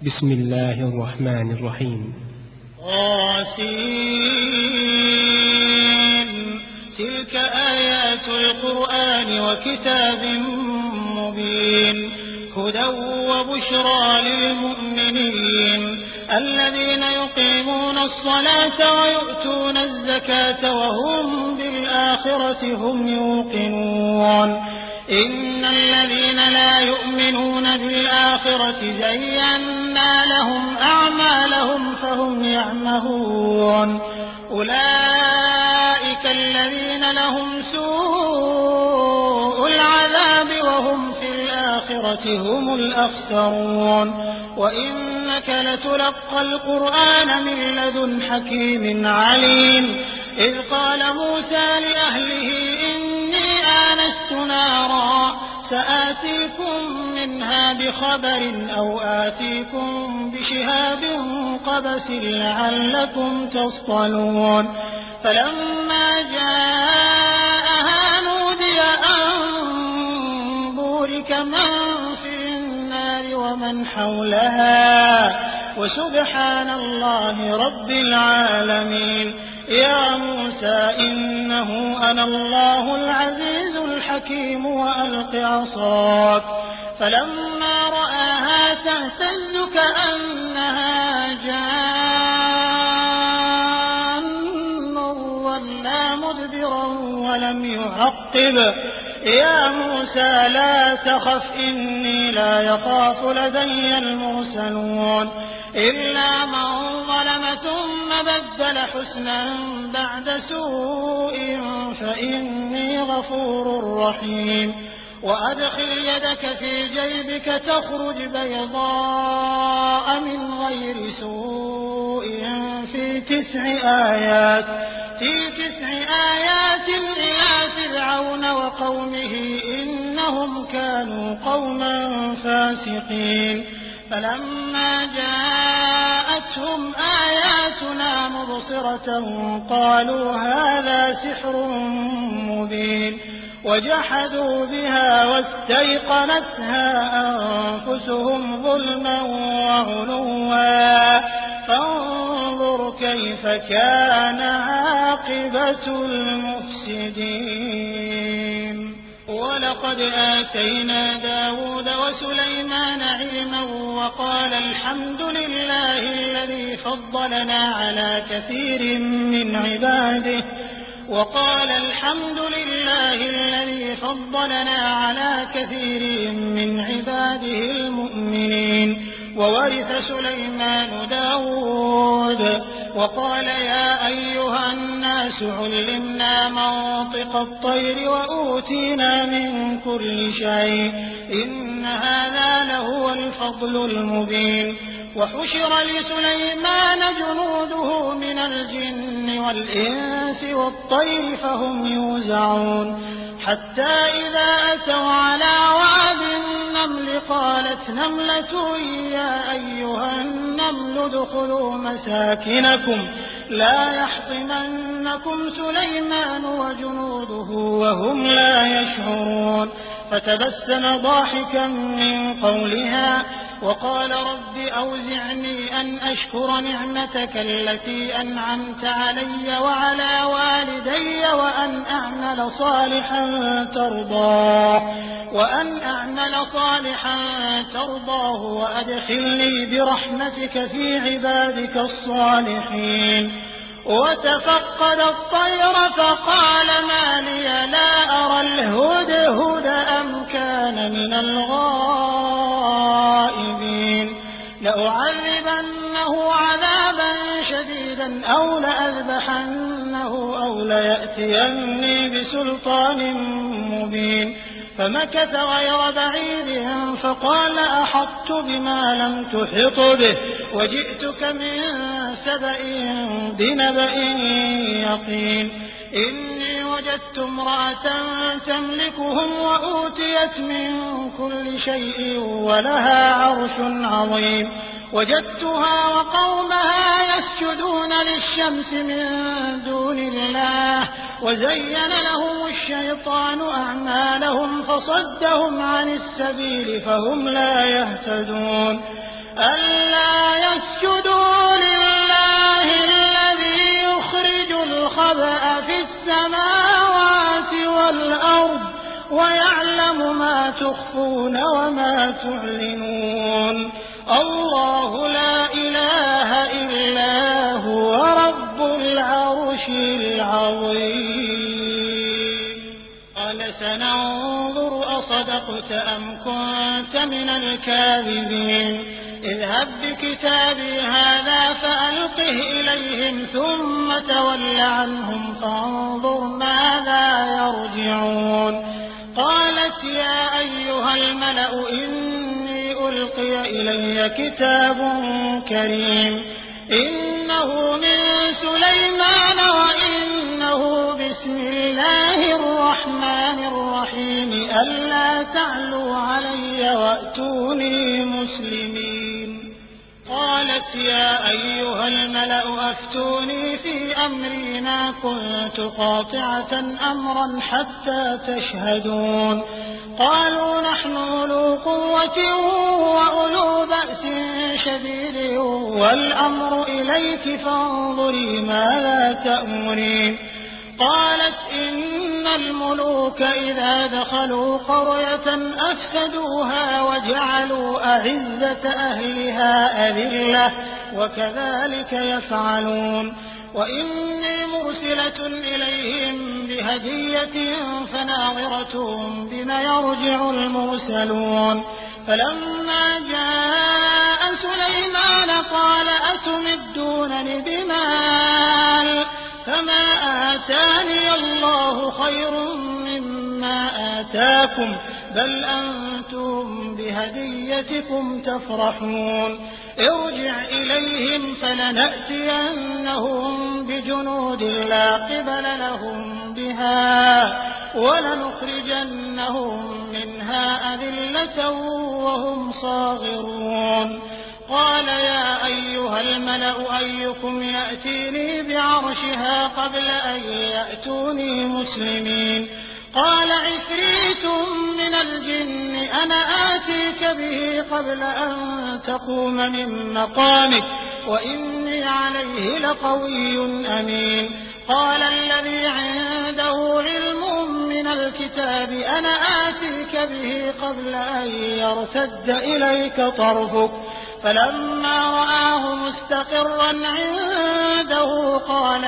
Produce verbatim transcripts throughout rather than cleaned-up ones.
بسم الله الرحمن الرحيم. غاسين تلك آيات القرآن وكتاب مبين هدى وبشرى للمؤمنين الذين يقيمون الصلاة ويؤتون الزكاة وهم بالآخرة هم يوقنون إن الذين لا يؤمنون بالآخرة زينا لهم أعمالهم فهم يعمهون أولئك الذين لهم سوء العذاب وهم في الآخرة هم الأخسرون وإنك لتلقى القرآن من لدن حكيم عليم إذ قال موسى لأهله إني آنست نارا سآتيكم منها بخبر أو آتيكم بشهاب قبس لعلكم تصطلون فلما جاءها نودي أن بورك من في النار ومن حولها وسبحان الله رب العالمين يا موسى إنه أنا الله العزيز الحكيم وألق عصاك فلما رآها تهتز كأنها جان ولا مدبرا ولم يعقب يا موسى لا تخف إني لا يخاف لدي المرسلون إلا من ظلم ثم بدل حسنا بعد سوء فإني غفور رحيم وأدخل يدك في جيبك تخرج بيضاء من غير سوء في تسع آيات في تسع آيات إلى فرعون وقومه إنهم كانوا قوما فاسقين فلما جاءتهم آياتنا مبصرة قالوا هذا سحر مبين وجحدوا بها واستيقنتها أنفسهم ظلما وعلوا فانظر كيف كان عاقبة المفسدين ولقد آتينا داود وسليمان علما وقال الحمد لله الذي فضلنا على كثير من عباده وقال الحمد لله الذي فضلنا على كثير من عباده المؤمنين وورث سليمان داود وقال يا أيها الناس علمنا منطق الطير وأوتينا من كل شيء إن هذا لهو الفضل المبين وحشر لسليمان جنوده من الجن والإنس والطير فهم يوزعون حتى إذا أتوا على وعد النمل قالت نملة يا أيها النمل ادخلوا مساكنكم لا يحطمنكم سليمان وجنوده وهم لا يشعرون فتبسم ضاحكا من قولها وقال رب أوزعني أن أشكر نعمتك التي أنعمت علي وعلى والدي وأن أعمل صالحا ترضاه وأن أعمل صالحا ترضاه وأدخلني برحمتك في عبادك الصالحين وتفقد الطير فقال ما لي لا أرى الهدهد أم كان من الغائبين لأعذبنه عذابا شديدا أو لأذبحنه أو ليأتيني بسلطان مبين فمكث غير بعيد فقال أحطت بما لم تحط به وجئتك من سبأ بنبأ يقين إني وجدت امرأة تملكهم وأوتيت من كل شيء ولها عرش عظيم وجدتها وقومها يسجدون للشمس من دون الله وزين لهم الشيطان أعمالهم فصدهم عن السبيل فهم لا يهتدون ألا تخفون وما تعلنون الله لا إله إلا هو رب العرش العظيم قال سننظر أصدقت أم كنت من الكاذبين اذهب بكتابي هذا فألقه إليهم ثم تول عنهم فانظر ماذا يرجعون قالت يا أيها الملأ إني ألقي إلي كتاب كريم إنه من سليمان وإنه بسم الله الرحمن الرحيم ألا تعلوا علي وأتوني مسلمين قالت يا أيها الملأ أفتوني في أمري ما كنت قاطعة أمرا حتى تشهدون قالوا نحن أولو قوة وأولو بأس شديد والأمر إليك فانظري ماذا تأمرين قالت إن الملوك إذا دخلوا قرية أفسدوها وجعلوا أعزة أهلها أذلة وكذلك يفعلون وإني مرسلة إليهم بهدية فناظرة بما يرجع المرسلون فلما جاء سليمان قال أتمدونني بمال فما آتاني الله خير مما آتاكم بل أنتم بهديتكم تفرحون ارجع إليهم فلنأتينهم بجنود لا قبل لهم بها ولنخرجنهم منها أذلة وهم صاغرون قال يا أيها الملأ أيكم يأتيني بعرشها قبل أن يأتوني مسلمين قال عفريت من الجن أنا آتيك به قبل أن تقوم من مقامك وإني عليه لقوي أمين قال الذي عنده علم من الكتاب أنا آتيك به قبل أن يرتد إليك طرفك فلما رآه مستقرا عنده قال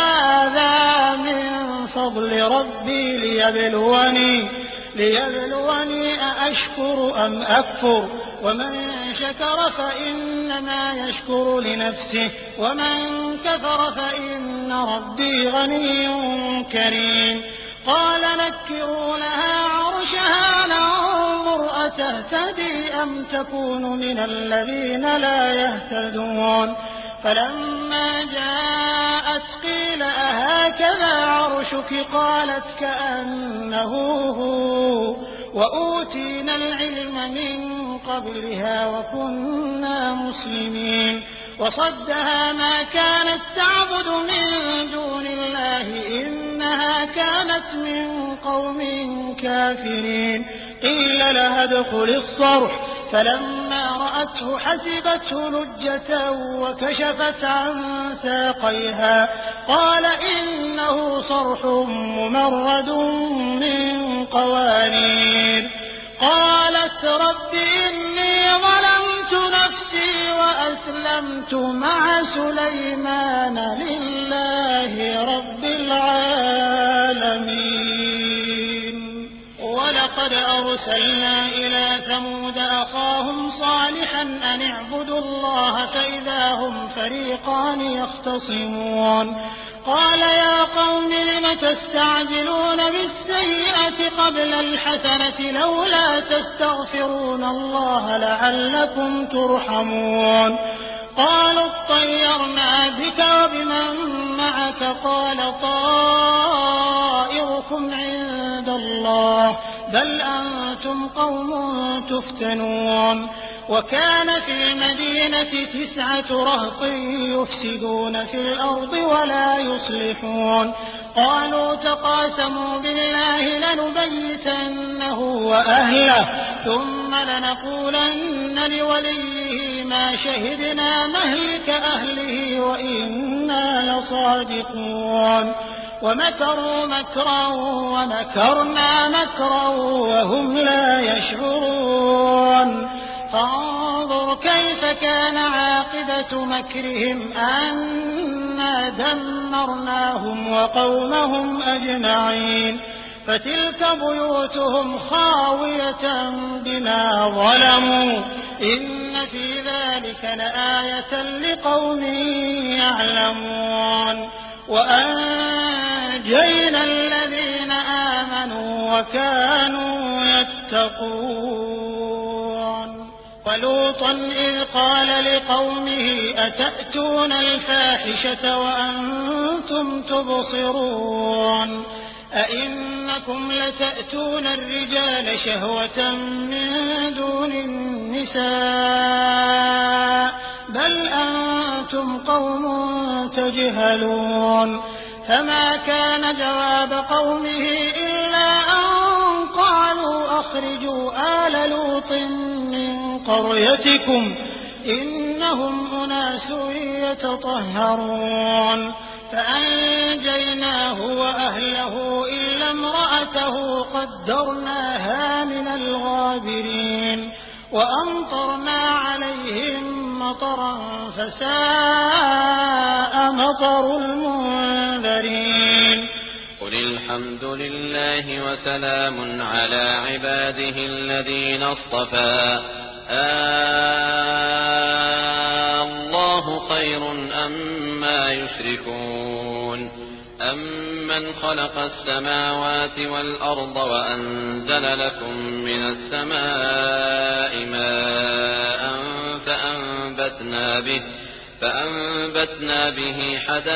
هذا من فضل ربي ليبلوني ليبلوني أأشكر أم أكفر ومن شكر فإنما يشكر لنفسه ومن كفر فإن ربي غني كريم قال نكروا لها عرشها ننظر أتهتدي أم تكون من الذين لا يهتدون فلما جاءت قيل أهكذا عرشك قالت كأنه هو وأوتينا العلم من قبلها وكنا مسلمين وصدها ما كانت تعبد من دون الله إنها كانت من قوم كافرين قيل لها ادخل الصرح فلما رأته حسبته لجة وكشفت عن ساقيها قال إنه صرح ممرد من قوانير قالت رب إني ظلمت نفسي وأسلمت مع سليمان لله رب العالمين ولقد أرسلنا إلى ثمود أخاهم صالحا أن اعبدوا الله فإذا هم فريقان يختصمون قال يا قوم لم تستعجلون بالسيئة قبل الحسنة لولا تستغفرون الله لعلكم ترحمون قالوا اطيرنا بك وبمن معك قال طائركم عند الله بل أنتم قوم تفتنون وكان في المدينة تسعة رهط يفسدون في الأرض ولا يصلحون قالوا تقاسموا بالله لنبيتنه وأهله ثم لنقولن لوليه ما شهدنا مهلك أهله وإنا لصادقون ومكروا مكرا ومكرنا مكرا وهم لا يشعرون فانظر كيف كان عاقبة مكرهم أنا دمرناهم وقومهم أجمعين فتلك بيوتهم خاوية بما ظلموا إن في ذلك لآية لقوم يعلمون وأنجينا الذين آمنوا وكانوا يتقون ولوطا إذ قال لقومه أتأتون الفاحشة وأنتم تبصرون أئنكم لتأتون الرجال شهوة من دون النساء بل أنتم قوم تجهلون فما كان جواب قومه إلا أن قالوا أخرجوا آل لوط من قريتكم إنهم أناس يتطهرون فأنجيناه وأهله إلا امرأته قدرناها من الغابرين وأمطرنا عليهم مطرا فساء مطر المنذرين قل الحمد لله وسلام على عباده الذين اصطفى آه الله خير أما يشركون أمن خلق السماوات والأرض وأنزل لكم من السماء ماء فأنبتنا به فأنبتنا به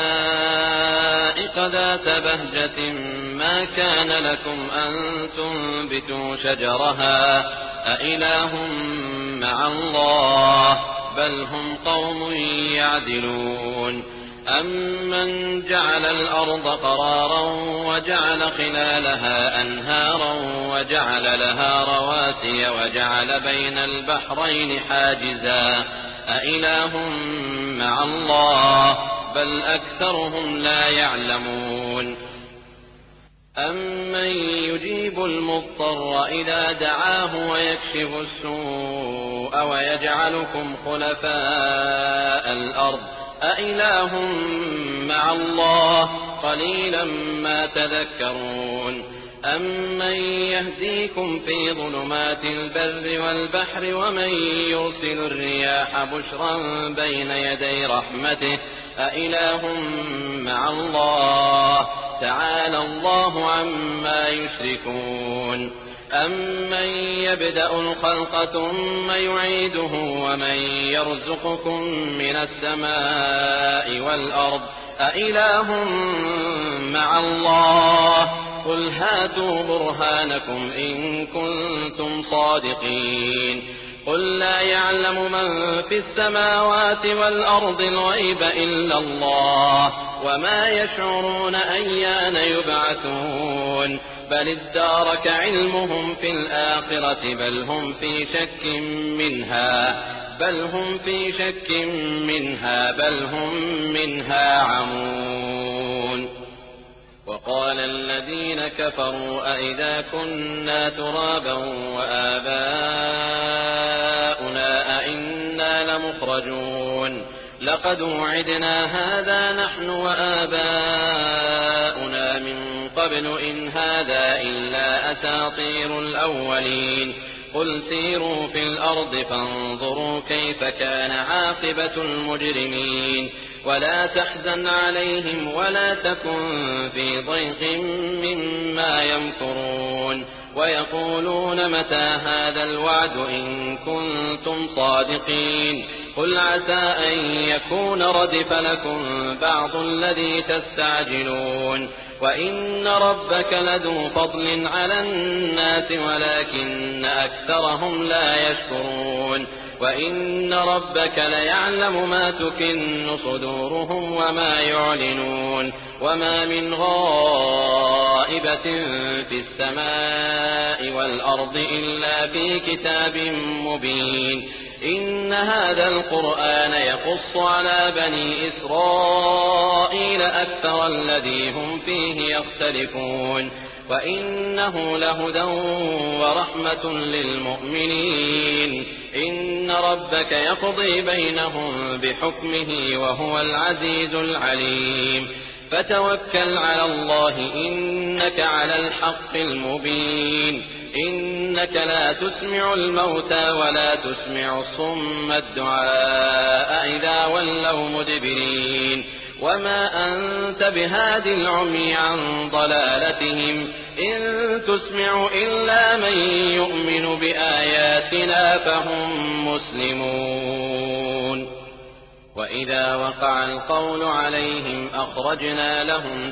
حدائق ذات بهجة ما كان لكم أن تنبتوا شجرها أإله مع الله بل هم قوم يعدلون أمن جعل الأرض قرارا وجعل خلالها أنهارا وجعل لها رواسي وجعل بين البحرين حاجزا أإله مع الله بل أكثرهم لا يعلمون أمن يجيب المضطر إذا دعاه ويكشف السوء ويجعلكم خلفاء الأرض أإله مع الله قليلا ما تذكرون أمن يهديكم في ظلمات البر والبحر ومن يرسل الرياح بشرا بين يدي رحمته أإله مع الله تعالى الله عما يشركون أمن يبدأ الخلق ثم يعيده ومن يرزقكم من السماء والأرض أإله مع الله قل هاتوا برهانكم إن كنتم صادقين قل لا يعلم من في السماوات والأرض الغيب إلا الله وما يشعرون أيان يبعثون بل ادارك علمهم في الآخرة بل هم في شك منها بل هم في شك منها بل هم منها عمون وقال الذين كفروا أئذا كنا ترابا وآباؤنا أئنا لمخرجون لقد وعدنا هذا نحن وآباؤنا من قبل إن هذا إلا أساطير الأولين قل سيروا في الأرض فانظروا كيف كان عاقبة المجرمين ولا تحزن عليهم ولا تكن في ضيق مما يمكرون ويقولون متى هذا الوعد إن كنتم صادقين قل عسى أن يكون ردف لكم بعض الذي تستعجلون وإن ربك لذو فضل على الناس ولكن أكثرهم لا يشكرون وإن ربك ليعلم ما تكن صدورهم وما يعلنون وما من غائبة في السماء والأرض إلا في كتاب مبين إن هذا القرآن يقص على بني إسرائيل أكثر الذي هم فيه يختلفون وإنه لهدى ورحمة للمؤمنين إن ربك يقضي بينهم بحكمه وهو العزيز العليم فتوكل على الله إنك على الحق المبين إنك لا تسمع الموتى ولا تسمع الصم الدعاء إذا ولوا مدبرين وما أنت بهاد العمي عن ضلالتهم إن تسمع إلا من يؤمن بآياتنا فهم مسلمون وإذا وقع القول عليهم أخرجنا لهم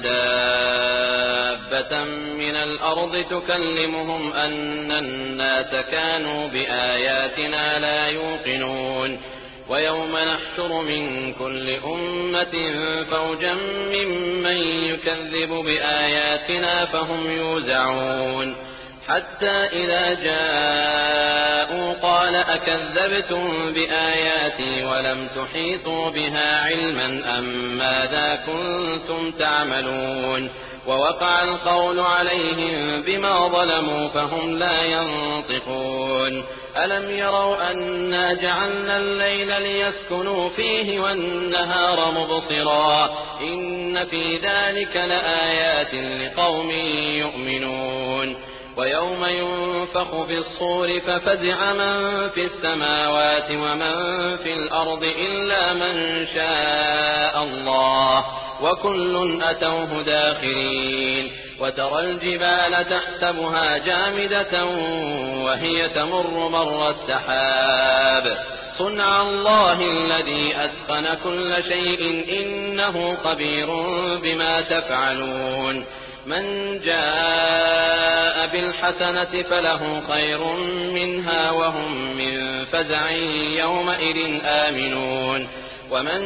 دابة من الأرض تكلمهم أن الناس كانوا بآياتنا لا يوقنون ويوم نحشر من كل أمة فوجا ممن يكذب بآياتنا فهم يوزعون حتى إذا جاءوا قال أكذبتم بآياتي ولم تحيطوا بها علما أم ماذا كنتم تعملون ووقع القول عليهم بما ظلموا فهم لا ينطقون ألم يروا أنا جعلنا الليل ليسكنوا فيه والنهار مبصرا إن في ذلك لآيات لقوم يؤمنون ويوم ينفخ في الصور ففزع من في السماوات ومن في الأرض إلا من شاء الله وكل أتوه داخرين وترى الجبال تحسبها جامدة وهي تمر مر السحاب صنع الله الذي أتقن كل شيء إنه خبير بما تفعلون من جاء بالحسنة فله خير منها وهم من فزع يومئذ آمنون ومن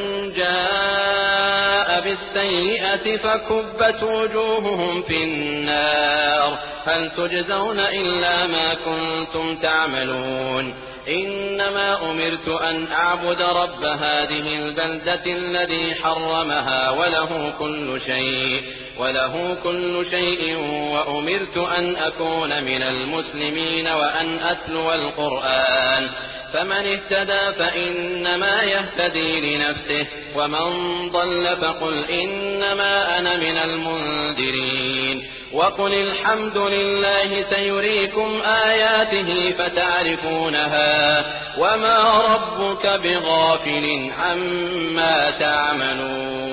جاء بالسيئة فكبت وجوههم في النار هل تجزون إلا ما كنتم تعملون إنما أمرت أن أعبد رب هذه البلدة الذي حرمها وله كل شيء وله كل شيء وأمرت أن أكون من المسلمين وأن أتلو القرآن فمن اهتدى فإنما يهتدي لنفسه ومن ضل فقل إنما أنا من المنذرين وقل الحمد لله سيريكم آياته فتعرفونها وما ربك بغافل عما تعملون